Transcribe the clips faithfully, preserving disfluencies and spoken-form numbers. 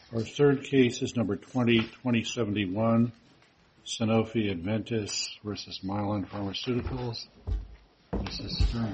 Our third case is number twenty twenty seventy-one, Sanofi Aventis versus Mylan Pharmaceuticals. Missus Stern.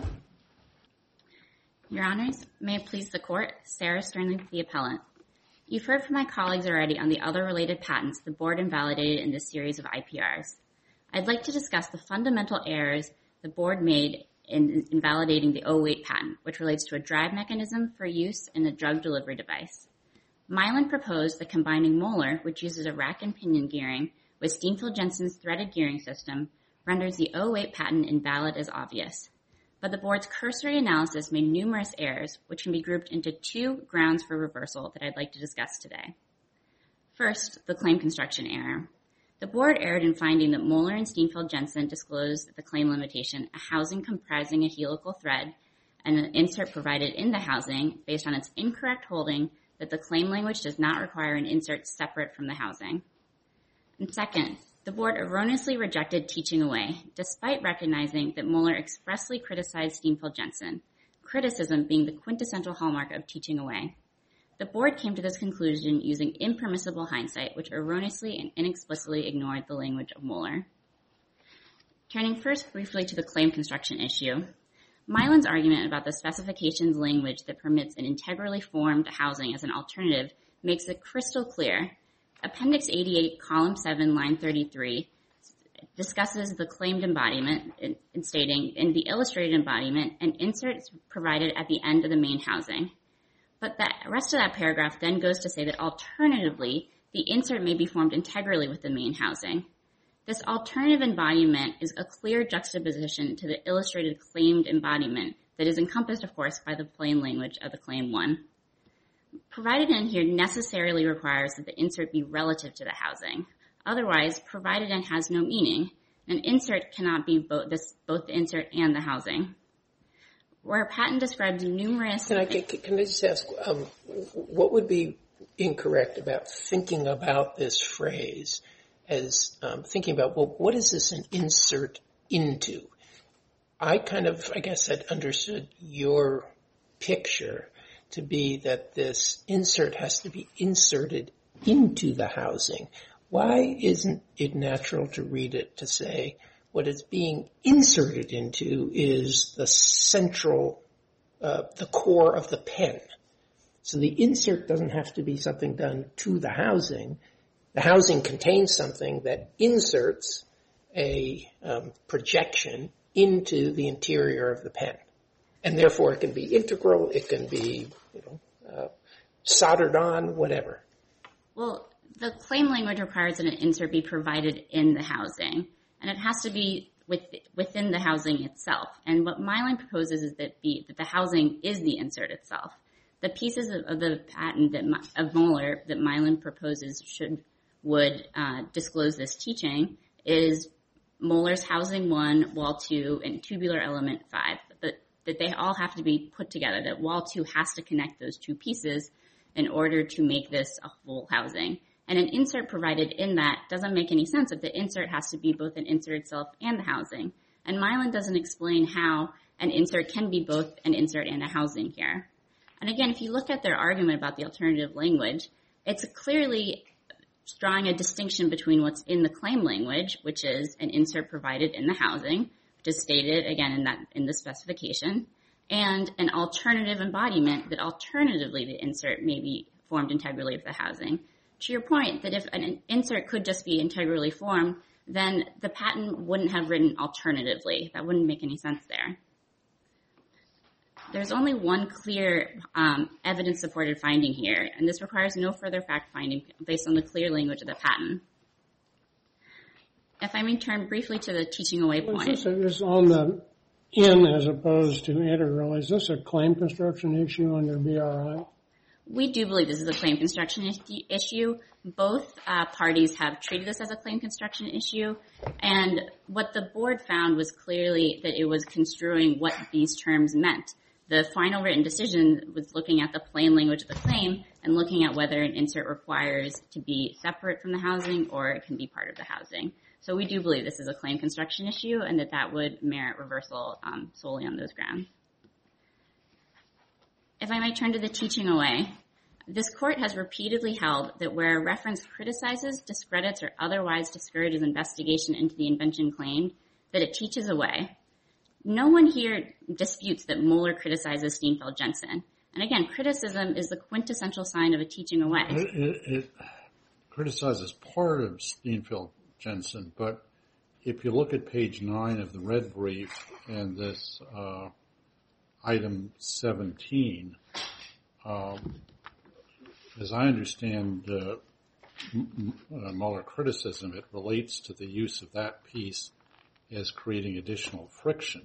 Your Honors, may it please the Court, Sarah Sternly for the appellant. You've heard from my colleagues already on the other related patents the Board invalidated in this series of I P Rs. I'd like to discuss the fundamental errors the Board made in invalidating the oh eight patent, which relates to a drive mechanism for use in a drug delivery device. Mylan proposed that combining Molar, which uses a rack and pinion gearing, with Steenfield-Jensen's threaded gearing system, renders the oh eight patent invalid as obvious. But the Board's cursory analysis made numerous errors, which can be grouped into two grounds for reversal that I'd like to discuss today. First, the claim construction error. The Board erred in finding that Molar and Steenfield-Jensen disclosed the claim limitation, a housing comprising a helical thread, and an insert provided in the housing based on its incorrect holding that the claim language does not require an insert separate from the housing. And second, the Board erroneously rejected teaching away, despite recognizing that Molar expressly criticized Steenfield-Jensen, criticism being the quintessential hallmark of teaching away. The Board came to this conclusion using impermissible hindsight, which erroneously and inexplicitly ignored the language of Molar. Turning first briefly to the claim construction issue, Mylan's argument about the specification's language that permits an integrally formed housing as an alternative makes it crystal clear. Appendix eighty-eight, column seven, line thirty-three, discusses the claimed embodiment in, in stating, in the illustrated embodiment, an insert is provided at the end of the main housing. But the rest of that paragraph then goes to say that alternatively, the insert may be formed integrally with the main housing. This alternative embodiment is a clear juxtaposition to the illustrated claimed embodiment that is encompassed, of course, by the plain language of the Claim one. Provided in here necessarily requires that the insert be relative to the housing. Otherwise, provided in has no meaning. An insert cannot be both, this, both the insert and the housing. Where a patent describes numerous... Can I, can, can I just ask, um, what would be incorrect about thinking about this phrase as um, thinking about, well, what is this an insert into? I kind of, I guess, had understood your picture to be that this insert has to be inserted into the housing. Why isn't it natural to read it to say what it's being inserted into is the central, uh, the core of the pen? So the insert doesn't have to be something done to the housing. The housing contains something that inserts a um, projection into the interior of the pen. And therefore it can be integral, it can be, you know, uh, soldered on, whatever. Well, the claim language requires that an insert be provided in the housing, and it has to be with, within the housing itself. And what Mylan proposes is that the, that the housing is the insert itself. The pieces of, of the patent that of Molar that Mylan proposes should would uh, disclose this teaching is Molar's housing one, wall two, and tubular element five. But that they all have to be put together, that wall two has to connect those two pieces in order to make this a whole housing. And an insert provided in that doesn't make any sense if the insert has to be both an insert itself and the housing. And Mylan doesn't explain how an insert can be both an insert and a housing here. And again, if you look at their argument about the alternative language, it's clearly drawing a distinction between what's in the claim language, which is an insert provided in the housing, which is stated, again, in that in the specification, and an alternative embodiment that alternatively the insert may be formed integrally with the housing. To your point, that if an insert could just be integrally formed, then the patent wouldn't have written alternatively. That wouldn't make any sense there. There's only one clear um, evidence-supported finding here, and this requires no further fact-finding based on the clear language of the patent. If I may turn briefly to the teaching away point. Is this on the in as opposed to integral? Is this a claim construction issue under B R I? We do believe this is a claim construction issue. Both uh, parties have treated this as a claim construction issue, and what the board found was clearly that it was construing what these terms meant. The final written decision was looking at the plain language of the claim and looking at whether an insert requires to be separate from the housing or it can be part of the housing. So we do believe this is a claim construction issue and that that would merit reversal um, solely on those grounds. If I might turn to the teaching away, This court has repeatedly held that where a reference criticizes, discredits, or otherwise discourages investigation into the invention claimed, that it teaches away. No one here disputes that Moeller criticizes Steenfeld-Jensen. And again, criticism is the quintessential sign of a teaching away. It, it, it criticizes part of Steenfeld-Jensen, but if you look at page nine of the red brief and this uh, item seventeen, um, as I understand uh, M- uh, Mueller criticism, it relates to the use of that piece as creating additional friction.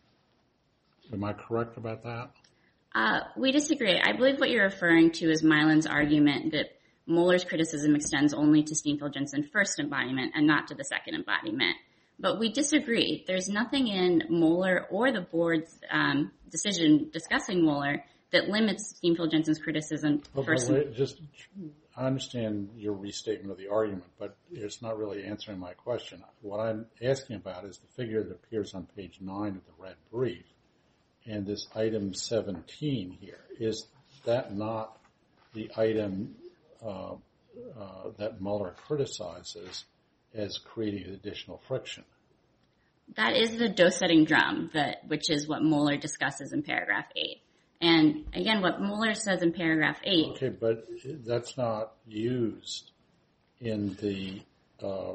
Am I correct about that? Uh, we disagree. I believe what you're referring to is Milan's argument that Moeller's criticism extends only to Steenfeld-Jensen's first embodiment and not to the second embodiment. But we disagree. There's nothing in Moeller or the board's um, decision discussing Moeller that limits Steenfeld-Jensen's criticism. Okay, first wait, just, I understand your restatement of the argument, but it's not really answering my question. What I'm asking about is the figure that appears on page nine of the red brief, and this item seventeen here. Is that not the item uh, uh, that Mueller criticizes as creating additional friction? That is the dose-setting drum, that, which is what Moeller discusses in paragraph eight. And again, what Moeller says in paragraph eight... Okay, but that's not used in the uh, uh,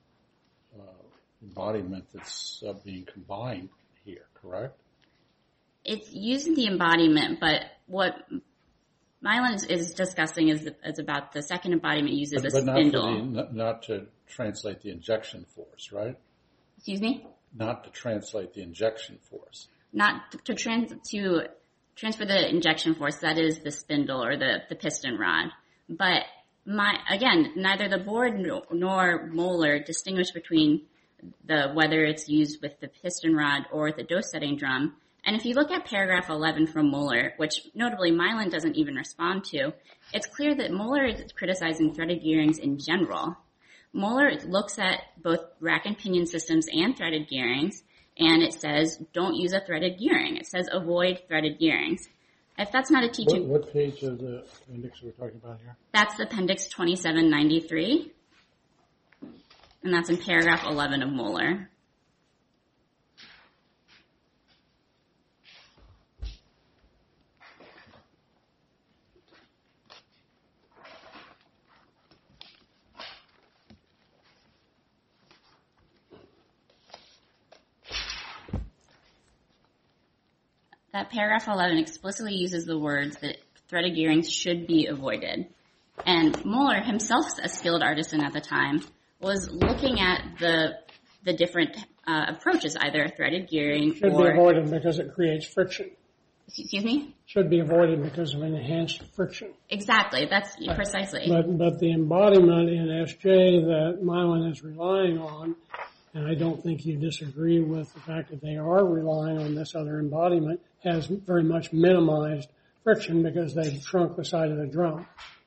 embodiment that's uh, being combined here, correct? It's used in the embodiment, but what Milan is, is discussing is, is about the second embodiment uses but, a but not spindle. For the, not, not to translate the injection force, right? Excuse me? Not to translate the injection force. Not to, to, trans, to transfer the injection force, that is the spindle or the, the piston rod. But my again, neither the board nor, nor Moeller distinguish between the whether it's used with the piston rod or the dose-setting drum. And if you look at paragraph eleven from Moeller, which notably Milan doesn't even respond to, it's clear that Moeller is criticizing threaded gearings in general. Moeller looks at both rack and pinion systems and threaded gearings, and it says, don't use a threaded gearing. It says, avoid threaded gearings. If that's not a teaching... What, what page of the appendix are we talking about here? That's the appendix twenty-seven ninety-three, and that's in paragraph eleven of Moeller. That paragraph eleven explicitly uses the words that threaded gearings should be avoided. And Moeller, himself a skilled artisan at the time, was looking at the the different uh, approaches, either a threaded gearing Should or... be avoided because it creates friction. Excuse me? Should be avoided because of enhanced friction. Exactly, that's precisely. But, but the embodiment in S J that Milan is relying on, and I don't think you disagree with the fact that they are relying on this other embodiment, has very much minimized friction because they've shrunk the side of the drum.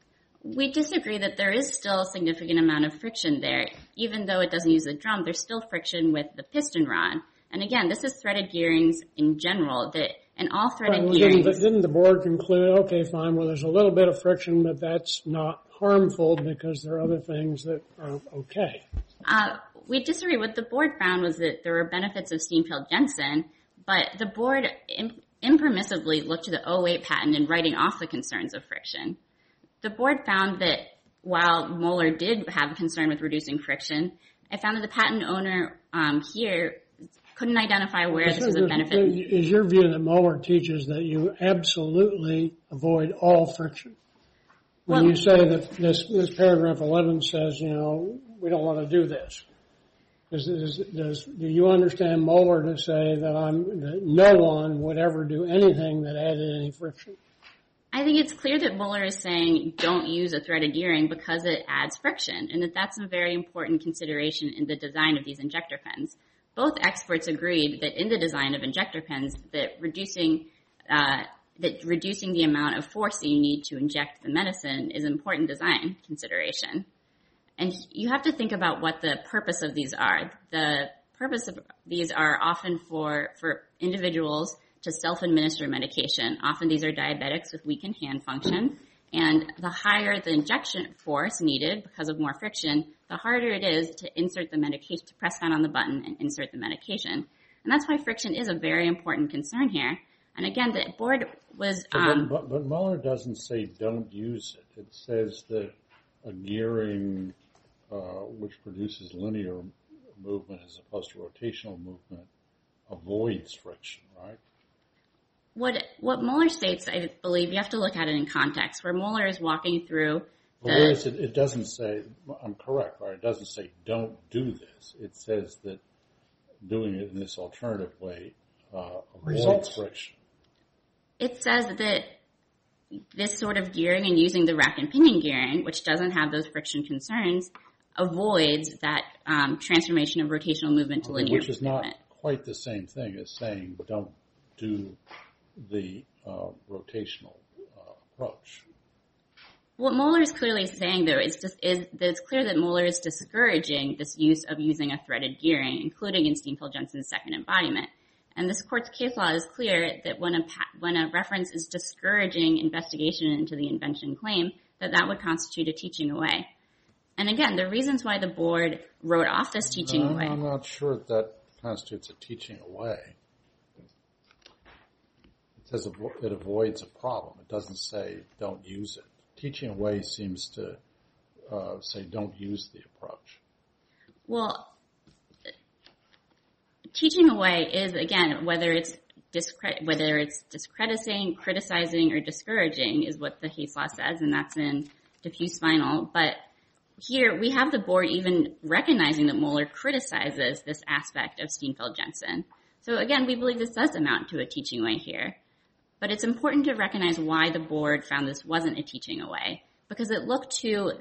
We disagree that there is still a significant amount of friction there. Even though it doesn't use the drum, there's still friction with the piston rod. And again, this is threaded gearings in general, that and all threaded Right, well, gearings... Didn't the, didn't the board conclude, okay, fine, well, there's a little bit of friction, but that's not harmful because there are other things that are okay? Uh, we disagree. What the board found was that there were benefits of Steenfeld-Jensen, but the board imp- impermissibly looked to the oh eight patent in writing off the concerns of friction. The board found that while Moeller did have a concern with reducing friction, I found that the patent owner um, here couldn't identify where this was a benefit. Is your view that Moeller teaches that you absolutely avoid all friction? When Well, you say that this, this paragraph eleven says, you know, we don't want to do this. Does, does, does, do you understand Moeller to say that I'm, that no one would ever do anything that added any friction? I think it's clear that Moeller is saying don't use a threaded gearing because it adds friction, and that that's a very important consideration in the design of these injector pens. Both experts agreed that in the design of injector pens that reducing uh, that reducing the amount of force that you need to inject the medicine is an important design consideration. And you have to think about what the purpose of these are. The purpose of these are often for, for individuals to self-administer medication. Often these are diabetics with weakened hand function, And the higher the injection force needed because of more friction, the harder it is to insert the medication, to press down on the button and insert the medication. And that's why friction is a very important concern here. And again, the board was... Um, but, but, but Muller doesn't say don't use it. It says that a gearing uh, which produces linear movement as opposed to rotational movement avoids friction, right? What what Muller states, I believe, you have to look at it in context, where Muller is walking through the... Well, it, it doesn't say, I'm correct, right? It doesn't say don't do this. It says that doing it in this alternative way uh, avoids Results. friction. It says that this sort of gearing and using the rack and pinion gearing, which doesn't have those friction concerns, avoids that um, transformation of rotational movement to Okay, linear which is movement. not quite the same thing as saying don't do the uh, rotational uh, approach. What Mueller is clearly saying, though, is, just, is that it's clear that Mueller is discouraging this use of using a threaded gearing, including in Steenfeld-Jensen's second embodiment. And this court's case law is clear that when a, when a reference is discouraging investigation into the invention claim, that that would constitute a teaching away. And again, the reasons why the board wrote off this teaching no, away... I'm not sure that, that constitutes a teaching away. It says it avoids a problem. It doesn't say don't use it. Teaching away seems to uh, say don't use the approach. Well, teaching away is, again, whether it's discre- whether it's discrediting, criticizing, or discouraging is what the case law says, and that's in diffuse spinal. But here we have the board even recognizing that Mueller criticizes this aspect of Steenfeld-Jensen. So again, we believe this does amount to a teaching away here. But it's important to recognize why the board found this wasn't a teaching away, because it looked to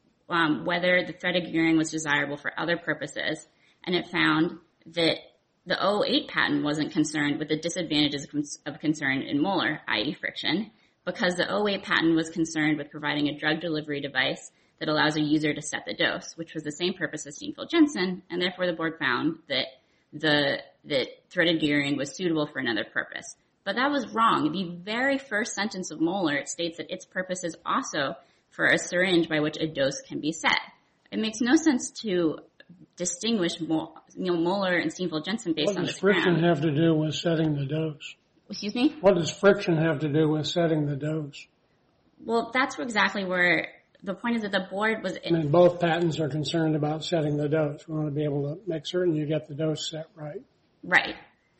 um, whether the threaded gearing was desirable for other purposes, and it found that the oh eight patent wasn't concerned with the disadvantages of concern in Mueller, that is friction, because the oh eight patent was concerned with providing a drug delivery device that allows a user to set the dose, which was the same purpose as Steenfeld-Jensen, and therefore the board found that the that threaded gearing was suitable for another purpose. But that was wrong. The very first sentence of Mueller, it states that its purpose is also for a syringe by which a dose can be set. It makes no sense to distinguish Mueller and Steenfeld-Jensen based what on does this friction ground. have to do with setting the dose? Excuse me? What does friction have to do with setting the dose? Well, that's exactly where the point is that the board was... I mean, both patents are concerned about setting the dose. We want to be able to make certain you get the dose set right. Right.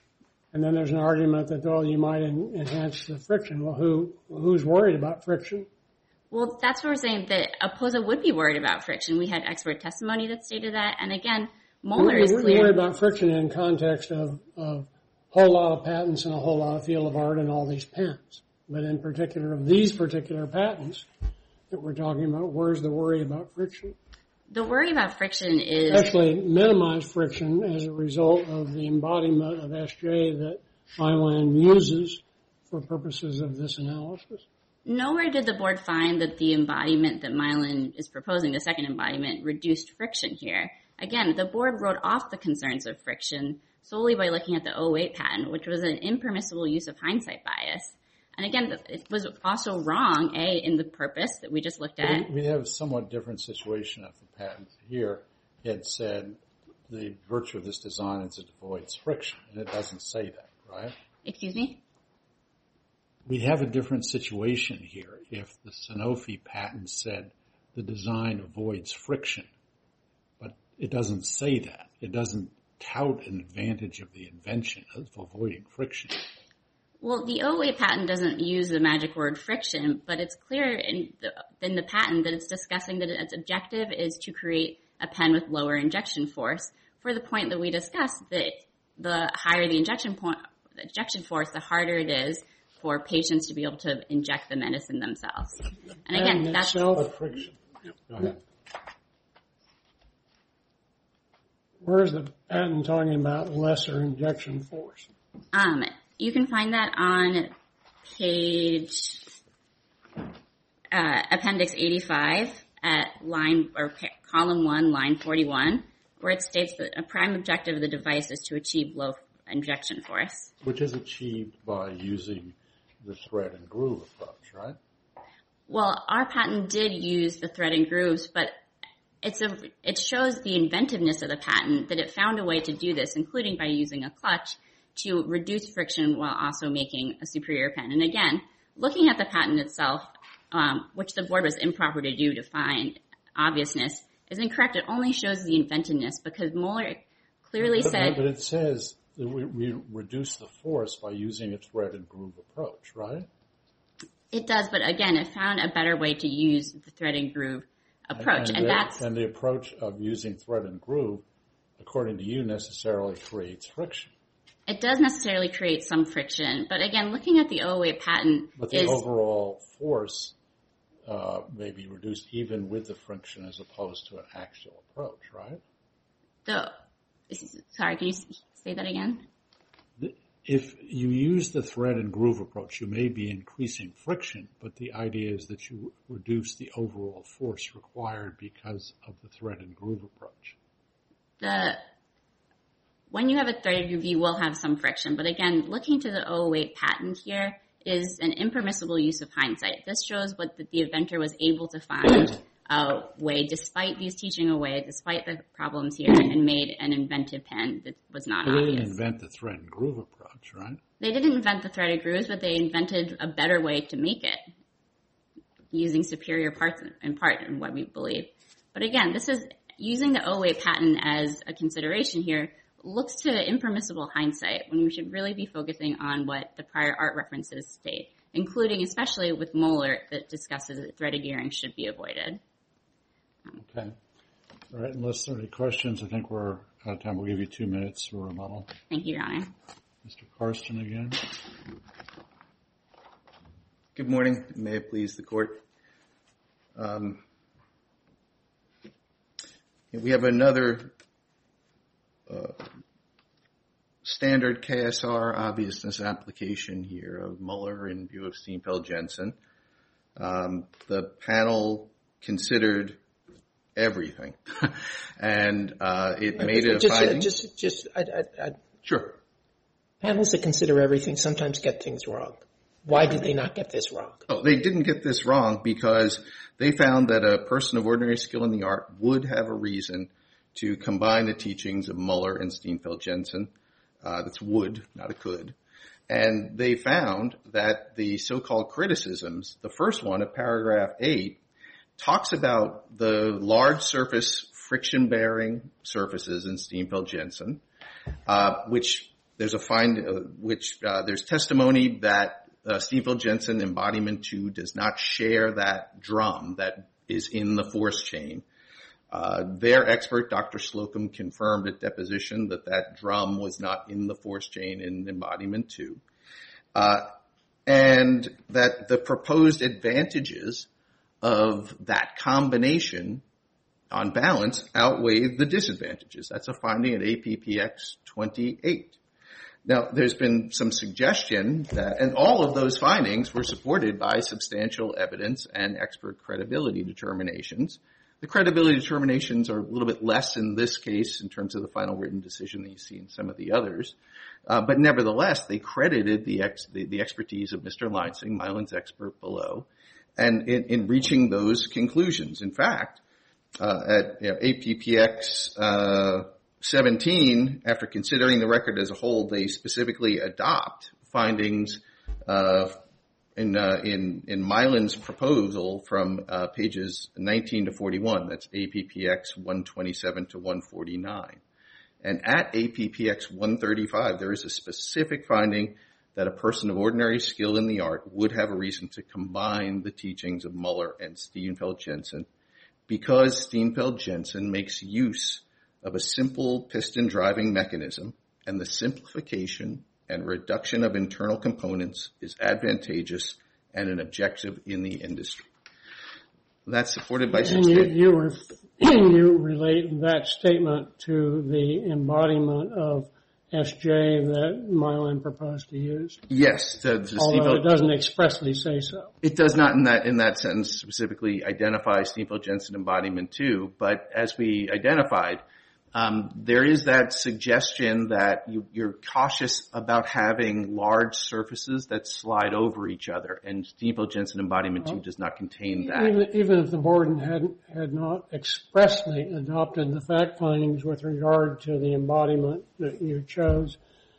And then there's an argument that, oh, you might en- enhance the friction. Well, who who's worried about friction? Well, that's what we're saying, that Oposa would be worried about friction. We had expert testimony that stated that. And again, Mueller is We're clear... worried about friction in context of a whole lot of patents and a whole lot of field of art and all these pens. But in particular of these particular patents that we're talking about, where's the worry about friction? The worry about friction is... Actually, minimize friction as a result of the embodiment of S J that Mylan uses for purposes of this analysis. Nowhere did the board find that the embodiment that Mylan is proposing, the second embodiment, reduced friction here. Again, the board wrote off the concerns of friction solely by looking at the oh eight patent, which was an impermissible use of hindsight bias. And again, it was also wrong, A, in the purpose that we just looked at. We have a somewhat different situation of the patent here. It said the virtue of this design is it avoids friction, and it doesn't say that, right? Excuse me? We have a different situation here if the Sanofi patent said the design avoids friction, but it doesn't say that. It doesn't tout an advantage of the invention of avoiding friction. Well, the oh eight patent doesn't use the magic word friction, but it's clear in the, in the patent that it's discussing that its objective is to create a pen with lower injection force, for the point that we discussed that the higher the injection point, the injection force, the harder it is for patients to be able to inject the medicine themselves. And again, And that's... itself, Friction. Go ahead. where's the patent talking about lesser injection force? Um, you can find that on page, uh, appendix eighty-five at line, or pa- column one, line forty-one, where it states that a prime objective of the device is to achieve low injection force. Which is achieved by using the thread and groove approach, right? Well, our patent did use the thread and grooves, but it's a, it shows the inventiveness of the patent that it found a way to do this, including by using a clutch to reduce friction while also making a superior pen. And again, looking at the patent itself, um, which the board was improper to do to find obviousness, is incorrect. It only shows the inventiveness because Moeller clearly but, said... But it says that we, we reduce the force by using a thread and groove approach, right? It does, but again, it found a better way to use the thread and groove approach, and, and, and the, that's... And the approach of using thread and groove, according to you, necessarily creates friction. It does necessarily create some friction, but again, looking at the oh eight patent But the is... overall force uh, may be reduced even with the friction as opposed to an axial approach, right? The, sorry, can you say that again? If you use the thread and groove approach, you may be increasing friction, but the idea is that you reduce the overall force required because of the thread and groove approach. The When you have a threaded groove, you will have some friction, but again, looking to the oh eight patent here is an impermissible use of hindsight. This shows what the, the inventor was able to find a way, despite these teaching away, despite the problems here, and made an inventive pen that was not They obvious. didn't invent the thread and groove approach, right? They didn't invent the threaded grooves, but they invented a better way to make it, using superior parts in part, in what we believe. But again, this is using the oh eight patent as a consideration here looks to impermissible hindsight when we should really be focusing on what the prior art references state, including especially with Moeller that discusses that threaded gearing should be avoided. Okay. All right, unless there are any questions, I think we're out of time. We'll give you two minutes for rebuttal. Thank you, Your Honor. Mister Karsten again. Good morning. May it please the court. Um, we have another uh, standard K S R obviousness application here of Muller in view of Steenfeld-Jensen. Um, the panel considered everything, and uh, it made a just, finding. Uh, just, just, I, I, I, sure. Panels that consider everything sometimes get things wrong. Why did they not get this wrong? Oh, they didn't get this wrong because they found that a person of ordinary skill in the art would have a reason to combine the teachings of Muller and Steenfeld-Jensen. Uh, that's would, not a could. And they found that the so-called criticisms, the first one at paragraph eight, talks about the large surface friction-bearing surfaces in Steenfeld-Jensen, uh, which there's a find, uh, which uh, there's testimony that uh, Steenfeld-Jensen embodiment two does not share that drum that is in the force chain. Uh, their expert, Doctor Slocum, confirmed at deposition that that drum was not in the force chain in embodiment two. Uh, and that the proposed advantages of that combination on balance outweigh the disadvantages. That's a finding at A P P X twenty-eight. Now, there's been some suggestion that, and all of those findings were supported by substantial evidence and expert credibility determinations. The credibility determinations are a little bit less in this case in terms of the final written decision than you see in some of the others. Uh, but nevertheless, they credited the, ex, the, the expertise of Mister Leinsing, Mylan's expert below, and in, in reaching those conclusions. In fact, uh, at you know, A P P X uh, seventeen, after considering the record as a whole, they specifically adopt findings uh, in, uh, in in Mylan's proposal from uh, pages nineteen to forty-one. That's A P P X one twenty-seven to one forty-nine. And at A P P X one thirty-five, there is a specific finding that a person of ordinary skill in the art would have a reason to combine the teachings of Muller and Steenfeld-Jensen because Steenfeld-Jensen makes use of a simple piston driving mechanism, and the simplification and reduction of internal components is advantageous and an objective in the industry. That's supported by and substantial... you, you, were, you relate that statement to the embodiment of S J that Mylan proposed to use? Yes. To, to Although it doesn't expressly say so. It does not in that in that sentence specifically identify Steenfeld-Jensen embodiment two, but as we identified, Um, there is that suggestion that you, you're cautious about having large surfaces that slide over each other, and Steenfeld-Jensen Embodiment two does not contain that. Even, even if the board had, had not expressly adopted the fact findings with regard to the embodiment that you chose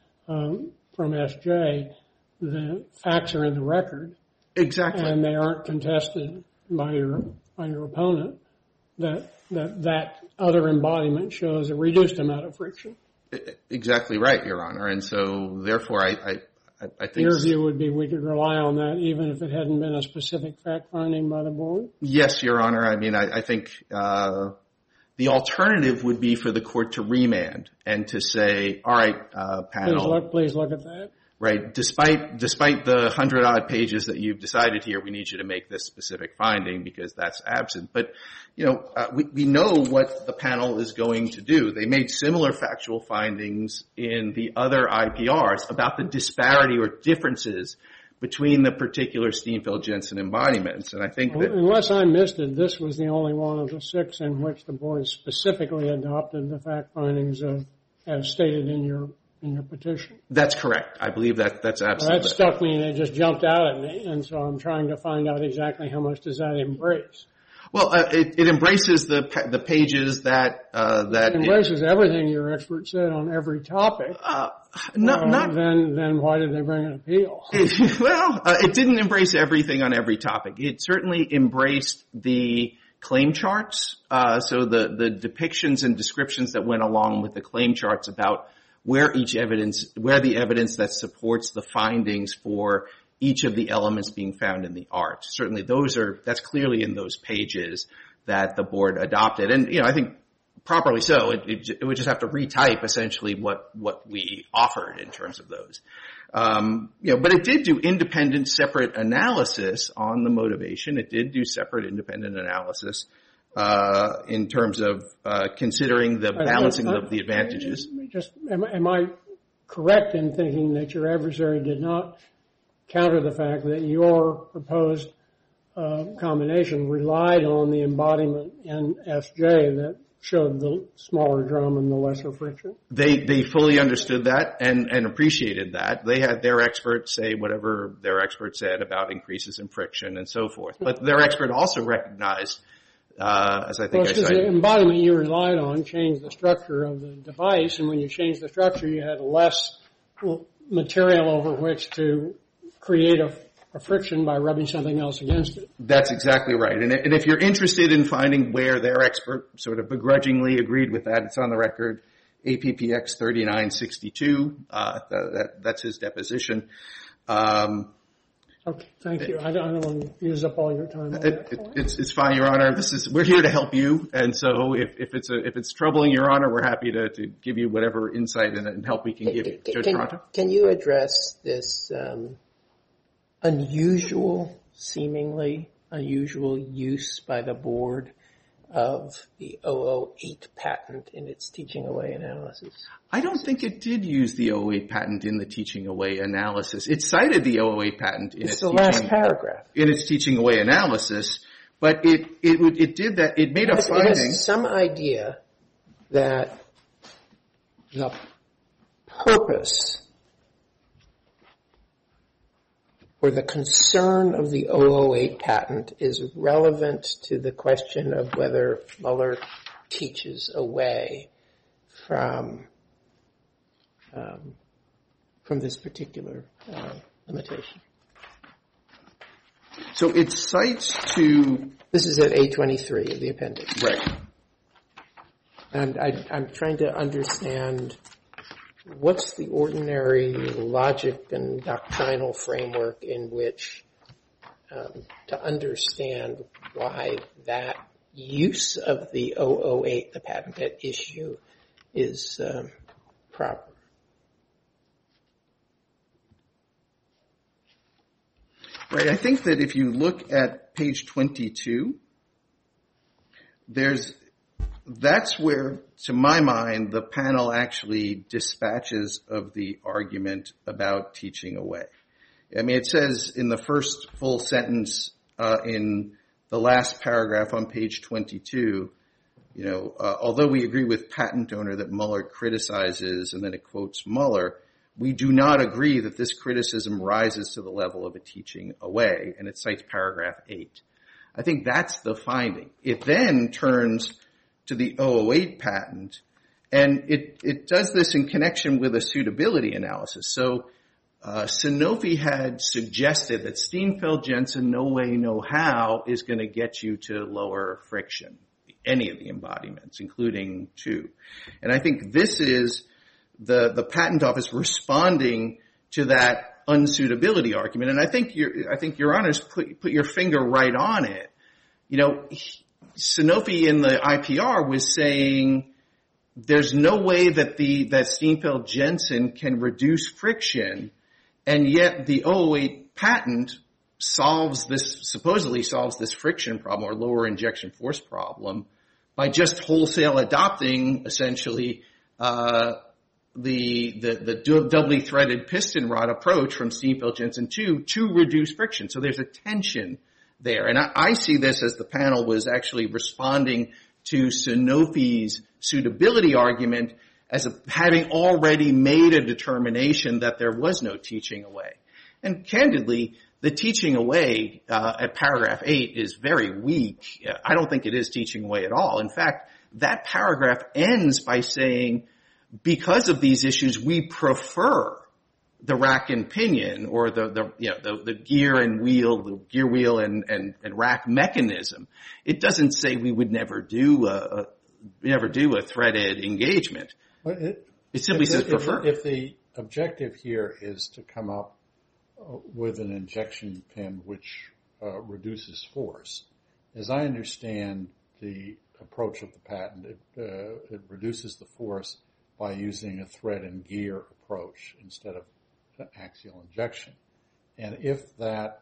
um, from S J, the facts are in the record. Exactly. And they aren't contested by your, by your opponent, that, that, that other embodiment shows a reduced amount of friction. Exactly right, Your Honor. And so, therefore, I, I, I think... Your view would be we could rely on that even if it hadn't been a specific fact finding by the board? Yes, Your Honor. I mean, I, I think uh, the alternative would be for the court to remand and to say, all right, uh, panel... Please look, please look at that. Right. Despite despite the hundred odd pages that you've decided here, we need you to make this specific finding because that's absent. But, you know, uh, we, we know what the panel is going to do. They made similar factual findings in the other I P Rs about the disparity or differences between the particular Steenfeld-Jensen embodiments. And I think that... Unless I missed it, this was the only one of the six in which the board specifically adopted the fact findings of, as stated in your in your petition. That's correct. I believe that that's absolutely... Well, that stuck me and it just jumped out at me, and so I'm trying to find out exactly how much does that embrace. Well, uh, it, it embraces the the pages that... Uh, that it embraces it, everything your expert said on every topic. Uh, not, uh, not... Then, then why did they bring an appeal? It, well, uh, it didn't embrace everything on every topic. It certainly embraced the claim charts, uh, so the, the depictions and descriptions that went along with the claim charts about where each evidence, where the evidence that supports the findings for each of the elements being found in the art. Certainly those are, that's clearly in those pages that the board adopted. And, you know, I think properly so. It, it, it would just have to retype essentially what, what we offered in terms of those. Um, you know, but it did do independent separate analysis on the motivation. It did do separate independent analysis Uh, in terms of uh, considering the balancing of the advantages. Just, am, am I correct in thinking that your adversary did not counter the fact that your proposed uh, combination relied on the embodiment in S J that showed the smaller drum and the lesser friction? They they fully understood that and, and appreciated that. They had their expert say whatever their expert said about increases in friction and so forth. But their expert also recognized Uh, as I think well, I said. The embodiment you relied on changed the structure of the device, and when you changed the structure, you had less material over which to create a, a friction by rubbing something else against it. That's exactly right. And, and if you're interested in finding where their expert sort of begrudgingly agreed with that, it's on the record, A P P X thirty-nine sixty-two. Uh, that, that's his deposition. Um, Okay, thank you. I don't, I don't want to use up all your time. On it, that it, it's, it's fine, Your Honor. This is, we're here to help you. And so if, if it's a, if it's troubling, Your Honor, we're happy to, to give you whatever insight and, and help we can give you. Judge Can, Toronto? can you address this, um, unusual, seemingly unusual use by the board of the oh oh eight patent in its teaching away analysis? I don't think it did use the oh oh eight patent in the teaching away analysis. It cited the oh oh eight patent in it's its the teaching, last paragraph. in its teaching away analysis, but it it would it did that. It made it a has, finding. It has some idea that the purpose or the concern of the oh oh eight patent is relevant to the question of whether Muller teaches away from um, from this particular uh, limitation. So it cites to... This is at A twenty-three of the appendix. Right. And I, I'm trying to understand what's the ordinary logic and doctrinal framework in which um, to understand why that use of the oh oh eight, the patent at issue, is um, proper. Right. I think that if you look at page twenty-two, there's that's where, to my mind, the panel actually dispatches of the argument about teaching away. I mean, it says in the first full sentence uh, in the last paragraph on page twenty-two, you know, uh, although we agree with patent owner that Muller criticizes, and then it quotes Muller, we do not agree that this criticism rises to the level of a teaching away, and it cites paragraph eight. I think that's the finding. It then turns to the oh oh eight patent, and it, it does this in connection with a suitability analysis. So uh, Sanofi had suggested that Steenfeld-Jensen, no way, no how, is going to get you to lower friction, any of the embodiments, including two. And I think this is the, the patent office responding to that unsuitability argument. And I think your, I think your honors put, put your finger right on it. You know, Sanofi in the I P R was saying there's no way that the, that Steenfeld-Jensen can reduce friction, and yet the oh oh eight patent solves this, supposedly solves this friction problem or lower injection force problem by just wholesale adopting essentially, uh, the, the, the doubly threaded piston rod approach from Steenfeld-Jensen two to reduce friction. So there's a tension there. And I, I see this as the panel was actually responding to Sanofi's suitability argument as a, having already made a determination that there was no teaching away. And candidly, the teaching away uh, at paragraph eight is very weak. I don't think it is teaching away at all. In fact, that paragraph ends by saying, because of these issues, we prefer the rack and pinion, or the, the you know the, the gear and wheel, the gear wheel and, and, and rack mechanism. It doesn't say we would never do a, a never do a threaded engagement. But it, it simply says the, prefer. If, if the objective here is to come up with an injection pin which uh, reduces force, as I understand the approach of the patent, it, uh, it reduces the force by using a thread and gear approach instead of axial injection. And if that,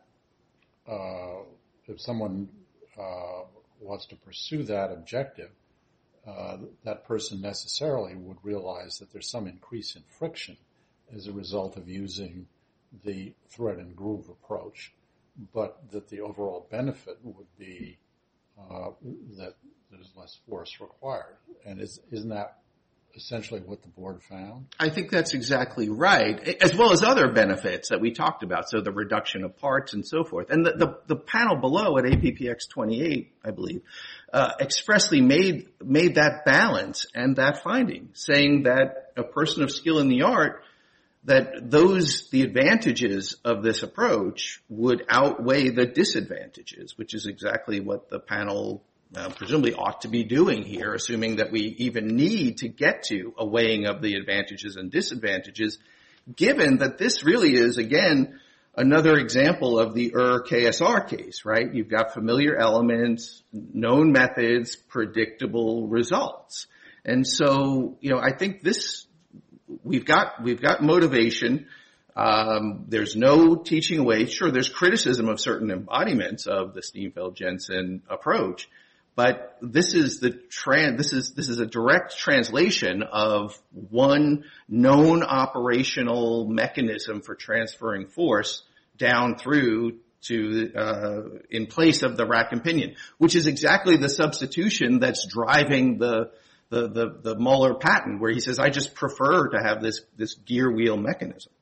uh, if someone uh, wants to pursue that objective, uh, that person necessarily would realize that there's some increase in friction as a result of using the thread and groove approach, but that the overall benefit would be uh, that there's less force required. And is, isn't that essentially what the board found? I think that's exactly right, as well as other benefits that we talked about, so the reduction of parts and so forth. And the, the, the panel below at A P P X twenty-eight, I believe, uh, expressly made made that balance and that finding, saying that a person of skill in the art, that those, the advantages of this approach would outweigh the disadvantages, which is exactly what the panel Uh, presumably ought to be doing here, assuming that we even need to get to a weighing of the advantages and disadvantages, given that this really is, again, another example of the E R K S R case, right? You've got familiar elements, known methods, predictable results. And so, you know, I think this, we've got, we've got motivation. Um, there's no teaching away. Sure, there's criticism of certain embodiments of the Steenfeld-Jensen approach. But this is the tran- this is this is a direct translation of one known operational mechanism for transferring force down through to uh, in place of the rack and pinion, which is exactly the substitution that's driving the the the, the Muller patent, where he says, I just prefer to have this this gear wheel mechanism.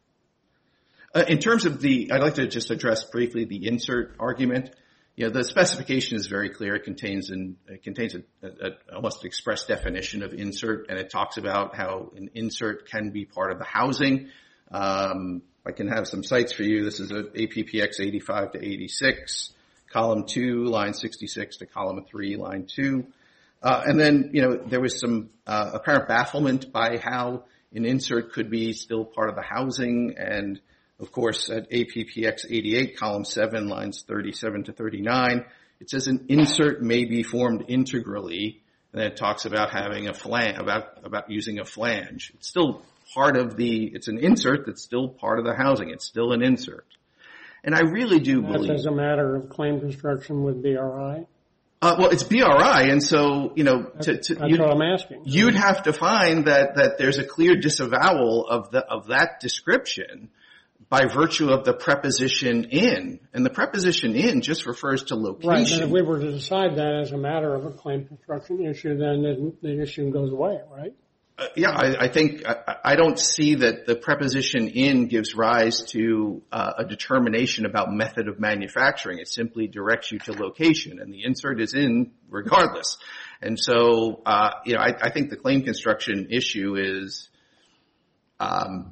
Uh, in terms of the, I'd like to just address briefly the insert argument. You know, the specification is very clear. It contains an, it contains a, a, a almost express definition of insert, and it talks about how an insert can be part of the housing. Um, I can have some sites for you. This is a A P P X eighty-five to eighty-six, column two, line sixty-six to column three, line two. Uh, and then, you know, there was some uh, apparent bafflement by how an insert could be still part of the housing, and of course, at A P P X eighty-eight, column seven, lines thirty-seven to thirty-nine, it says an insert may be formed integrally, and then it talks about having a flange, about, about using a flange. It's still part of the, it's an insert that's still part of the housing. It's still an insert. And I really do That's believe. as a matter of claim construction with B R I? Uh, well, it's B R I, and so, you know, to, to, That's what I'm asking. You'd have to find that, that there's a clear disavowal of the, of that description by virtue of the preposition in. And the preposition in just refers to location. Right, and if we were to decide that as a matter of a claim construction issue, then the, the issue goes away, right? Uh, yeah, I, I think I, I don't see that the preposition in gives rise to uh, a determination about method of manufacturing. It simply directs you to location, and the insert is in regardless. And so, uh, you know, I, I think the claim construction issue is um,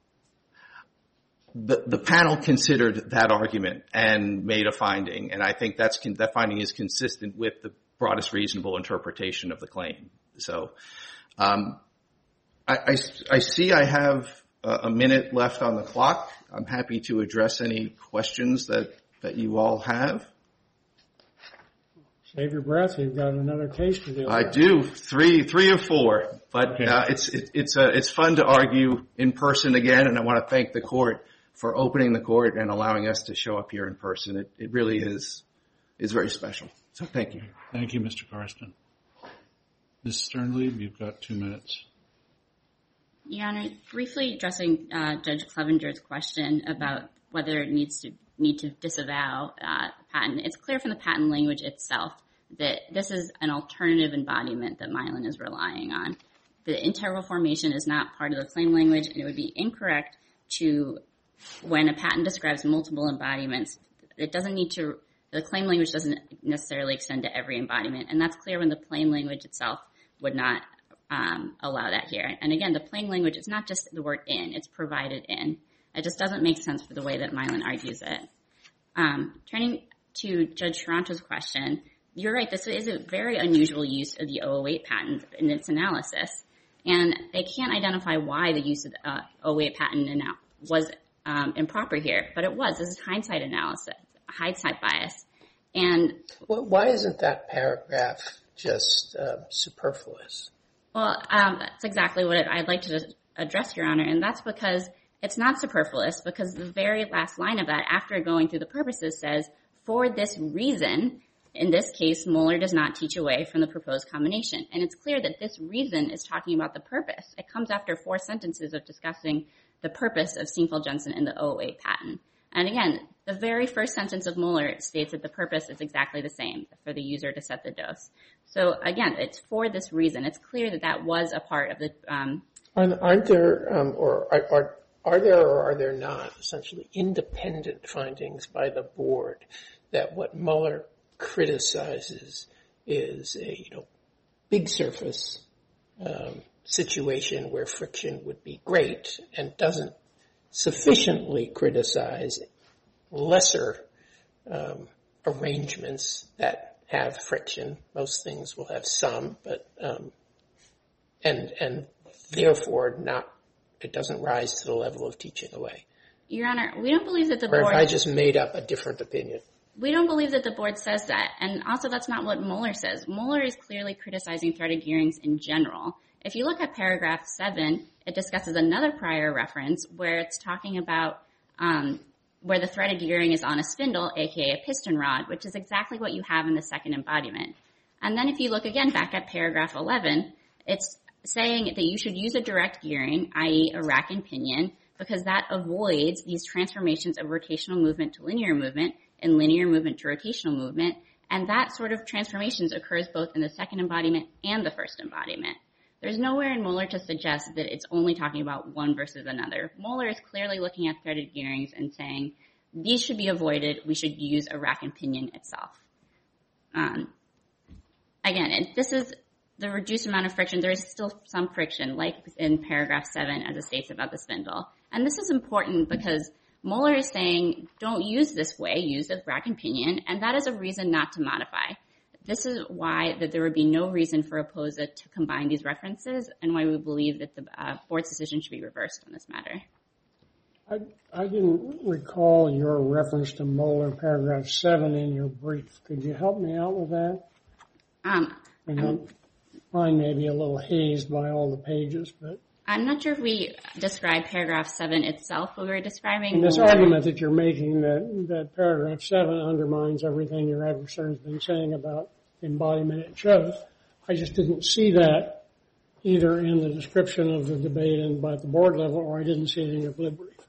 the the panel considered that argument and made a finding, and I think that's that finding is consistent with the broadest reasonable interpretation of the claim. So. Um, I, I, I see I have a minute left on the clock. I'm happy to address any questions that, that you all have. Save your breath. You've got another case to deal with. I do. Three, three or four. But Okay. uh, it's it, it's uh, it's fun to argue in person again, and I want to thank the court for opening the court and allowing us to show up here in person. It, it really is is very special. So thank you. Thank you, Mister Karsten. Miz Sternlieb, you've got two minutes. Your Honor, briefly addressing uh, Judge Clevenger's question about whether it needs to need to disavow uh, patent, it's clear from the patent language itself that this is an alternative embodiment that Mylan is relying on. The integral formation is not part of the claim language, and it would be incorrect to, when a patent describes multiple embodiments, it doesn't need to, the claim language doesn't necessarily extend to every embodiment, and that's clear when the plain language itself would not Um, allow that here. And again, the plain language is not just the word in, it's provided in. It just doesn't make sense for the way that Mylan argues it. Um, turning to Judge Toronto's question, you're right, this is a very unusual use of the oh oh eight patent in its analysis. And they can't identify why the use of the uh, oh oh eight patent was um, improper here, but it was. This is hindsight analysis, hindsight bias. And Well, why isn't that paragraph just uh, superfluous? Well, um, that's exactly what I'd like to address, Your Honor, and that's because it's not superfluous, because the very last line of that, after going through the purposes, says, for this reason, in this case, Moeller does not teach away from the proposed combination. And it's clear that this reason is talking about the purpose. It comes after four sentences of discussing the purpose of Steenfeld-Jensen in the oh oh eight patent. And again, the very first sentence of Moeller states that the purpose is exactly the same, for the user to set the dose. So again, it's for this reason. It's clear that that was a part of the... Um, aren't, aren't there, um, or are, are, are there or are there not, essentially, independent findings by the board that what Mueller criticizes is a, you know, big surface um, situation where friction would be great, and doesn't sufficiently criticize lesser um, arrangements that have friction? Most things will have some, but um, and and therefore not. It doesn't rise to the level of teaching away. Your Honor, we don't believe that the Or board... if I just made up a different opinion. We don't believe that the board says that. And also, that's not what Mueller says. Mueller is clearly criticizing threaded gearings in general. If you look at paragraph seven, it discusses another prior reference where it's talking about um, where the threaded gearing is on a spindle, aka a piston rod, which is exactly what you have in the second embodiment. And then if you look again back at paragraph eleven, it's saying that you should use a direct gearing, that is a rack and pinion, because that avoids these transformations of rotational movement to linear movement and linear movement to rotational movement. And that sort of transformations occurs both in the second embodiment and the first embodiment. There's nowhere in Mueller to suggest that it's only talking about one versus another. Mueller is clearly looking at threaded gearings and saying, these should be avoided. We should use a rack and pinion itself. Um, again, and this is the reduced amount of friction. There is still some friction, like in paragraph seven, as it states about the spindle. And this is important because Mueller is saying, don't use this way, use a rack and pinion, and that is a reason not to modify. This is why that there would be no reason for OPPOSA to combine these references, and why we believe that the uh, board's decision should be reversed on this matter. I, I didn't recall your reference to Mueller paragraph seven in your brief. Could you help me out with that? Um, I mean, mine may be a little hazed by all the pages, but I'm not sure if we described paragraph seven itself, but we were describing... And this Mueller. argument that you're making that, that paragraph seven undermines everything your adversary's been saying about embodiment it shows, I just didn't see that either in the description of the debate and by the board level, or I didn't see it in your blue brief.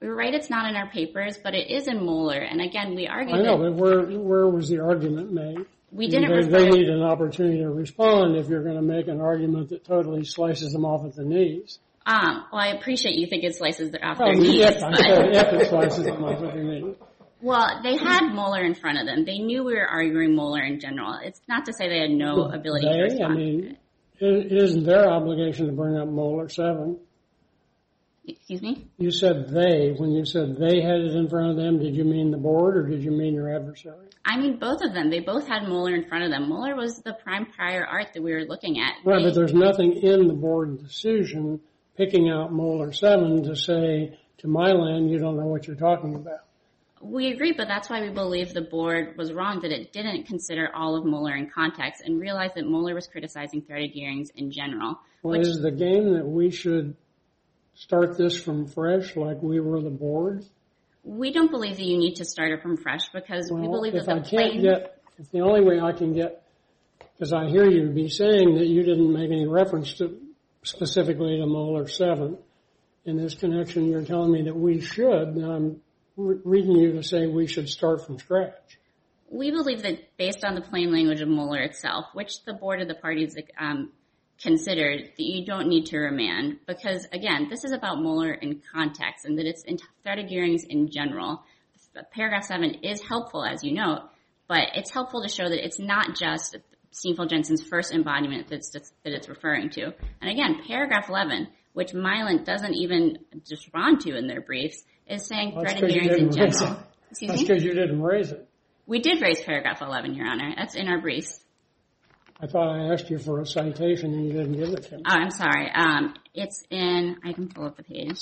We're right, it's not in our papers, but it is in Moeller. And again, we argued I know, that but where, where was the argument made? we didn't They, refer they need an opportunity to respond if you're going to make an argument that totally slices them off at the knees. Um, well, I appreciate you think it slices off Oh, their knees. if, I but- said if it slices them off at the knees. Well, they had Moeller in front of them. They knew we were arguing Moeller in general. It's not to say they had no ability to They, I respond. mean, it isn't their obligation to bring up Moeller seven. Excuse me? You said they. When you said they had it in front of them, did you mean the board or did you mean your adversary? I mean, both of them. They both had Moeller in front of them. Moeller was the prime prior art that we were looking at. Right, They- but there's nothing in the board decision picking out Moeller seven to say, to Mylan, you don't know what you're talking about. We agree, but that's why we believe the board was wrong, that it didn't consider all of Moeller in context and realized that Moeller was criticizing threaded gearings in general. Well, which is the game that we should start this from fresh like we were the board? we don't believe that you need to start it from fresh because we Well, believe if that I the can't plain... get, if the only way I can get, because I hear you be saying that you didn't make any reference to specifically to Moeller seven. In this connection, you're telling me that we should, and I'm re- reading you to say we should start from scratch. We believe that based on the plain language of Moeller itself, which the board of the parties um, considered, that you don't need to remand because, again, this is about Moeller in context and that it's in threaded gearings in general. Paragraph seven is helpful, as you note, but it's helpful to show that it's not just Steenfeld-Jensen's first embodiment that's, that it's referring to. And again, paragraph eleven, which Mylan doesn't even respond to in their briefs, is saying That's threaded 'cause you gearings in didn't raise general. it. Excuse That's me? because you didn't raise it. We did raise paragraph eleven, Your Honor. That's in our briefs. I thought I asked you for a citation and you didn't give it to me. Oh, I'm sorry. Um, it's in, I can pull up the page.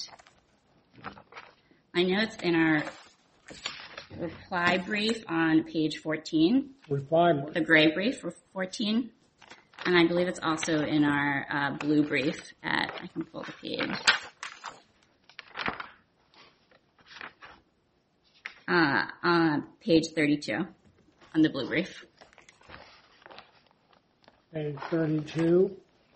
I know it's in our reply brief on page fourteen, Reply brief. the gray brief for fourteen, and I believe it's also in our uh, blue brief at, I can pull the page. Uh, on page thirty-two on the blue brief. Page thirty-two.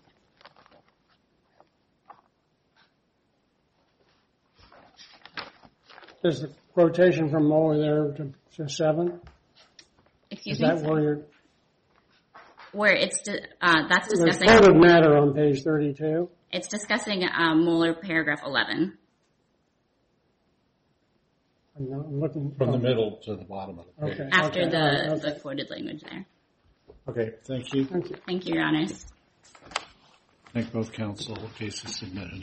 Is the quotation from Moeller there to, to seven? Excuse Is me? that where you're, Where it's, di- uh, that's there's discussing, quoted matter on page thirty-two? it's discussing uh, Moeller paragraph eleven. I'm not I'm looking. From the middle to the bottom of the page. Okay. After okay, the, all right, okay. the quoted language there. Okay, thank you. Thank you. Thank you, Your Honors. Thank both counsel. The case is submitted.